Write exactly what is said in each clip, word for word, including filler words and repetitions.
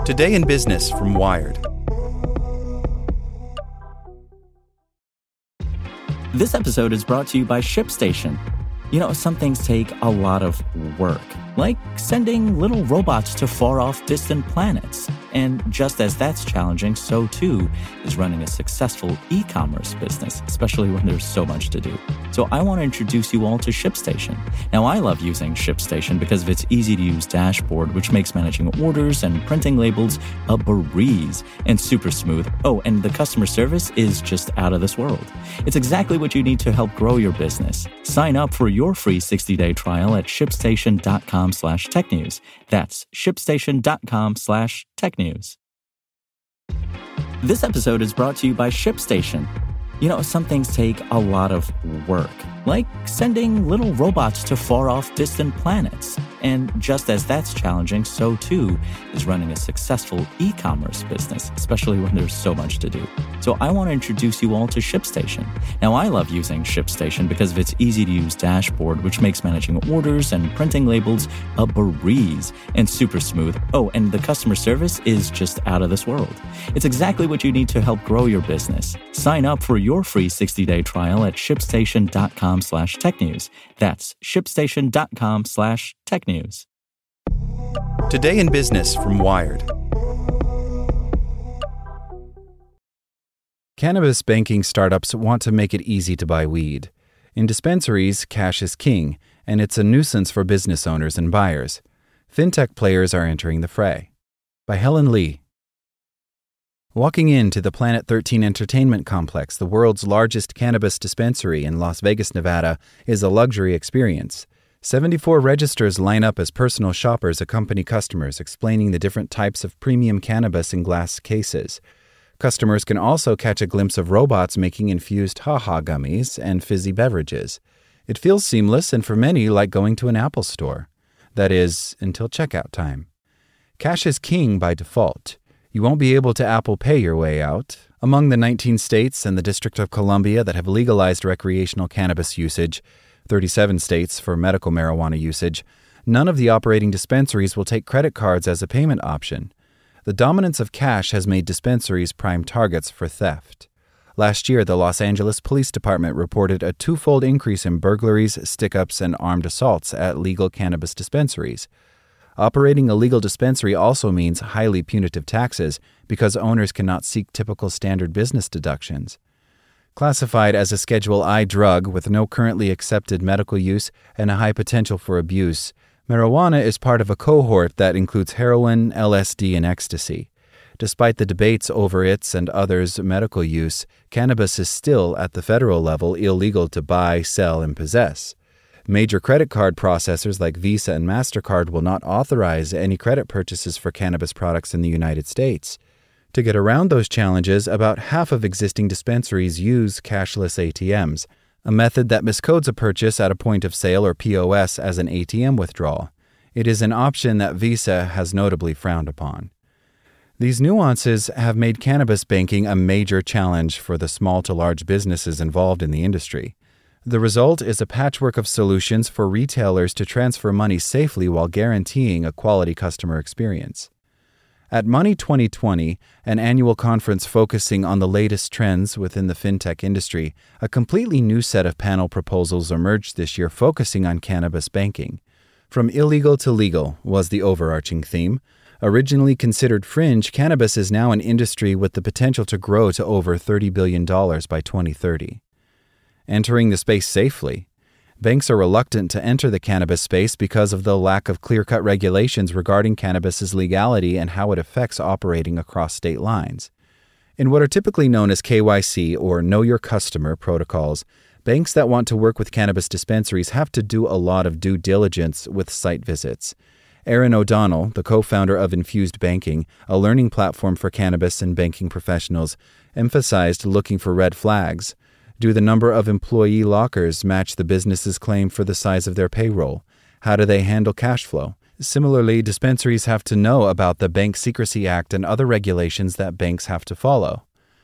Today in Business from Wired. This episode is brought to you by ShipStation. You know, some things take a lot of work, like sending little robots to far-off distant planets. And just as that's challenging, so too is running a successful e-commerce business, especially when there's so much to do. So I want to introduce you all to ShipStation. Now, I love using ShipStation because of its easy-to-use dashboard, which makes managing orders and printing labels a breeze and super smooth. Oh, and the customer service is just out of this world. It's exactly what you need to help grow your business. Sign up for your free sixty-day trial at shipstation.com slash tech news. That's shipstation.com slash tech news. This episode is brought to you by ShipStation. You know, some things take a lot of work, like sending little robots to far-off distant planets. And just as that's challenging, so too is running a successful e-commerce business, especially when there's so much to do. So I want to introduce you all to ShipStation. Now, I love using ShipStation because of its easy-to-use dashboard, which makes managing orders and printing labels a breeze and super smooth. Oh, and the customer service is just out of this world. It's exactly what you need to help grow your business. Sign up for your free sixty-day trial at shipstation.com slash tech news. That's shipstation.com slash tech news. Today in Business from Wired. Cannabis banking startups want to make it easy to buy weed. In dispensaries, cash is king, and it's a nuisance for business owners and buyers. Fintech players are entering the fray. By Helen Lee. Walking into the Planet thirteen Entertainment Complex, the world's largest cannabis dispensary in Las Vegas, Nevada, is a luxury experience. seventy-four registers line up as personal shoppers accompany customers, explaining the different types of premium cannabis in glass cases. Customers can also catch a glimpse of robots making infused ha-ha gummies and fizzy beverages. It feels seamless and for many like going to an Apple store. That is, until checkout time. Cash is king by default. You won't be able to Apple Pay your way out. Among the nineteen states and the District of Columbia that have legalized recreational cannabis usage, thirty-seven states for medical marijuana usage, none of the operating dispensaries will take credit cards as a payment option. The dominance of cash has made dispensaries prime targets for theft. Last year, the Los Angeles Police Department reported a twofold increase in burglaries, stick-ups, and armed assaults at legal cannabis dispensaries. Operating a legal dispensary also means highly punitive taxes because owners cannot seek typical standard business deductions. Classified as a Schedule I drug with no currently accepted medical use and a high potential for abuse, marijuana is part of a cohort that includes heroin, L S D, and ecstasy. Despite the debates over its and others' medical use, cannabis is still, at the federal level, illegal to buy, sell, and possess. Major credit card processors like Visa and MasterCard will not authorize any credit purchases for cannabis products in the United States. To get around those challenges, about half of existing dispensaries use cashless A T Ms, a method that miscodes a purchase at a point of sale or P O S as an A T M withdrawal. It is an option that Visa has notably frowned upon. These nuances have made cannabis banking a major challenge for the small to large businesses involved in the industry. The result is a patchwork of solutions for retailers to transfer money safely while guaranteeing a quality customer experience. At Money twenty twenty, an annual conference focusing on the latest trends within the fintech industry, a completely new set of panel proposals emerged this year focusing on cannabis banking. From illegal to legal was the overarching theme. Originally considered fringe, cannabis is now an industry with the potential to grow to over thirty billion dollars by twenty thirty. Entering the space safely. Banks are reluctant to enter the cannabis space because of the lack of clear-cut regulations regarding cannabis's legality and how it affects operating across state lines. In what are typically known as K Y C or Know Your Customer protocols, banks that want to work with cannabis dispensaries have to do a lot of due diligence with site visits. Aaron O'Donnell, the co-founder of Infused Banking, a learning platform for cannabis and banking professionals, emphasized looking for red flags. Do the number of employee lockers match the business's claim for the size of their payroll? How do they handle cash flow? Similarly, dispensaries have to know about the Bank Secrecy Act and other regulations that banks have to follow.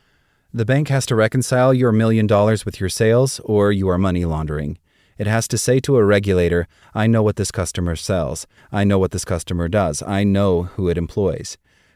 The bank has to reconcile your million dollars with your sales, or you are money laundering. It has to say to a regulator, I know what this customer sells. I know what this customer does. I know who it employs.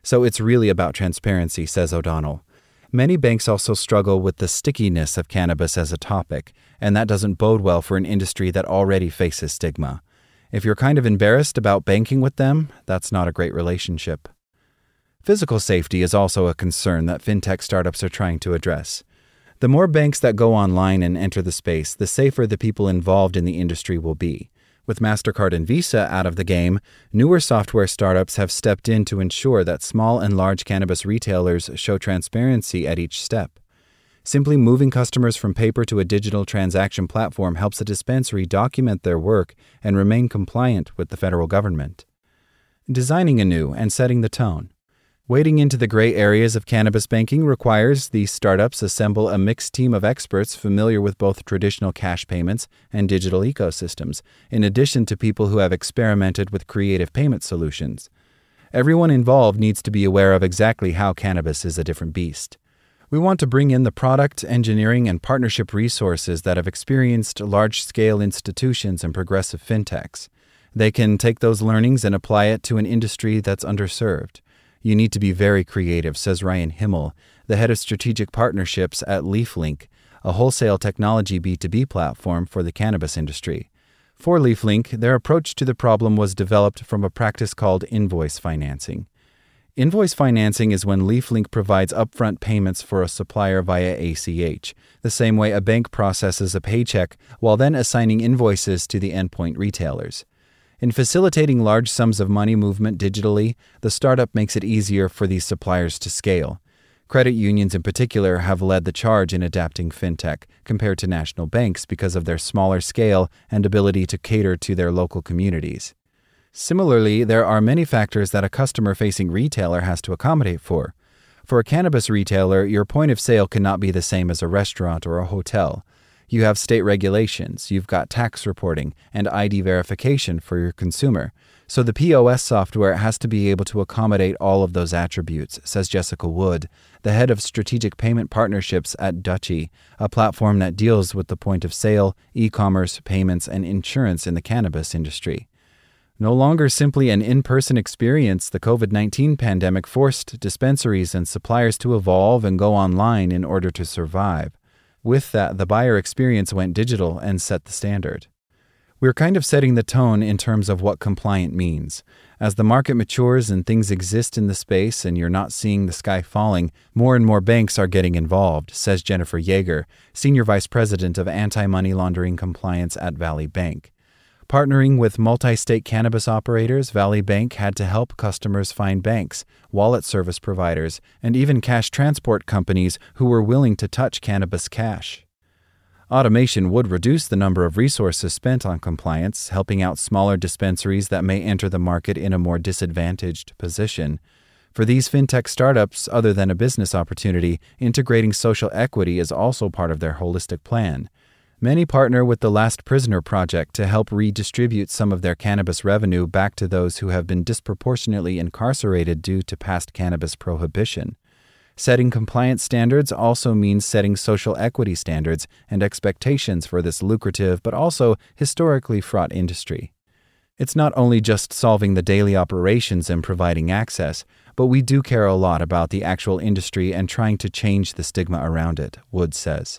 So it's really about transparency, says O'Donnell. Many banks also struggle with the stickiness of cannabis as a topic, and that doesn't bode well for an industry that already faces stigma. If you're kind of embarrassed about banking with them, that's not a great relationship. Physical safety is also a concern that fintech startups are trying to address. The more banks that go online and enter the space, the safer the people involved in the industry will be. With MasterCard and Visa out of the game, newer software startups have stepped in to ensure that small and large cannabis retailers show transparency at each step. Simply moving customers from paper to a digital transaction platform helps a dispensary document their work and remain compliant with the federal government. Designing anew and setting the tone. Wading into the gray areas of cannabis banking requires these startups assemble a mixed team of experts familiar with both traditional cash payments and digital ecosystems, in addition to people who have experimented with creative payment solutions. Everyone involved needs to be aware of exactly how cannabis is a different beast. We want to bring in the product, engineering, and partnership resources that have experienced large-scale institutions and progressive fintechs. They can take those learnings and apply it to an industry that's underserved. You need to be very creative, says Ryan Himmel, the head of strategic partnerships at LeafLink, a wholesale technology B two B platform for the cannabis industry. For LeafLink, their approach to the problem was developed from a practice called invoice financing. Invoice financing is when LeafLink provides upfront payments for a supplier via A C H, the same way a bank processes a paycheck while then assigning invoices to the endpoint retailers. In facilitating large sums of money movement digitally, the startup makes it easier for these suppliers to scale. Credit unions in particular have led the charge in adapting fintech compared to national banks because of their smaller scale and ability to cater to their local communities. Similarly, there are many factors that a customer-facing retailer has to accommodate for. For a cannabis retailer, your point of sale cannot be the same as a restaurant or a hotel. You have state regulations, you've got tax reporting, and I D verification for your consumer. So the P O S software has to be able to accommodate all of those attributes, says Jessica Wood, the head of strategic payment partnerships at Dutchie, a platform that deals with the point of sale, e-commerce, payments, and insurance in the cannabis industry. No longer simply an in-person experience, the covid nineteen pandemic forced dispensaries and suppliers to evolve and go online in order to survive. With that, the buyer experience went digital and set the standard. We're kind of setting the tone in terms of what compliant means. As the market matures and things exist in the space and you're not seeing the sky falling, more and more banks are getting involved, says Jennifer Yeager, Senior Vice President of Anti-Money Laundering Compliance at Valley Bank. Partnering with multi-state cannabis operators, Valley Bank had to help customers find banks, wallet service providers, and even cash transport companies who were willing to touch cannabis cash. Automation would reduce the number of resources spent on compliance, helping out smaller dispensaries that may enter the market in a more disadvantaged position. For these fintech startups, other than a business opportunity, integrating social equity is also part of their holistic plan. Many partner with the Last Prisoner Project to help redistribute some of their cannabis revenue back to those who have been disproportionately incarcerated due to past cannabis prohibition. Setting compliance standards also means setting social equity standards and expectations for this lucrative but also historically fraught industry. It's not only just solving the daily operations and providing access, but we do care a lot about the actual industry and trying to change the stigma around it, Wood says.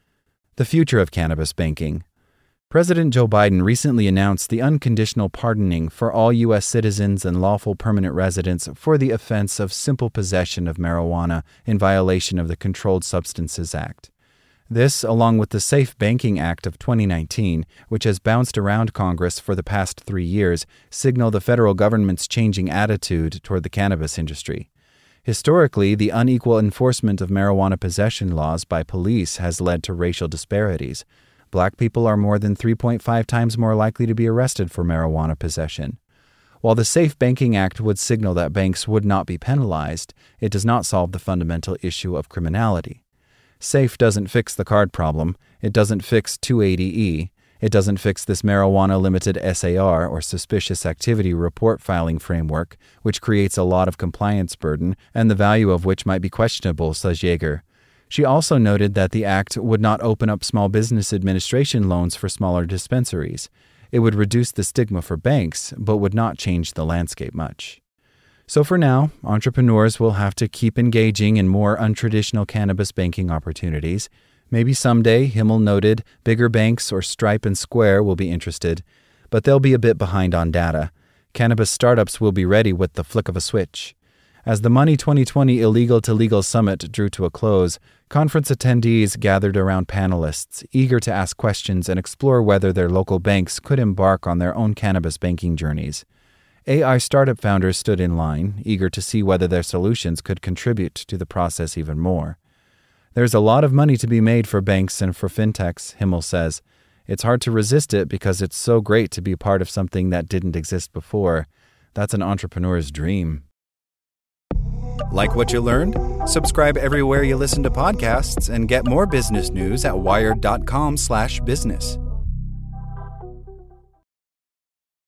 The future of cannabis banking. President Joe Biden recently announced the unconditional pardoning for all U S citizens and lawful permanent residents for the offense of simple possession of marijuana in violation of the Controlled Substances Act. This, along with the Safe Banking Act of twenty nineteen, which has bounced around Congress for the past three years, signal the federal government's changing attitude toward the cannabis industry. Historically, the unequal enforcement of marijuana possession laws by police has led to racial disparities. Black people are more than three point five times more likely to be arrested for marijuana possession. While the Safe Banking Act would signal that banks would not be penalized, it does not solve the fundamental issue of criminality. SAFE doesn't fix the card problem, it doesn't fix two eighty E, it doesn't fix this marijuana-limited S A R, or Suspicious Activity Report Filing Framework, which creates a lot of compliance burden and the value of which might be questionable, says Yeager. She also noted that the act would not open up small business administration loans for smaller dispensaries. It would reduce the stigma for banks, but would not change the landscape much. So for now, entrepreneurs will have to keep engaging in more untraditional cannabis banking opportunities. Maybe someday, Himmel noted, bigger banks or Stripe and Square will be interested, but they'll be a bit behind on data. Cannabis startups will be ready with the flick of a switch. As the Money twenty twenty Illegal to Legal Summit drew to a close, conference attendees gathered around panelists, eager to ask questions and explore whether their local banks could embark on their own cannabis banking journeys. A I startup founders stood in line, eager to see whether their solutions could contribute to the process even more. There's a lot of money to be made for banks and for fintechs, Himmel says. It's hard to resist it because it's so great to be part of something that didn't exist before. That's an entrepreneur's dream. Like what you learned? Subscribe everywhere you listen to podcasts and get more business news at wired dot com slash business.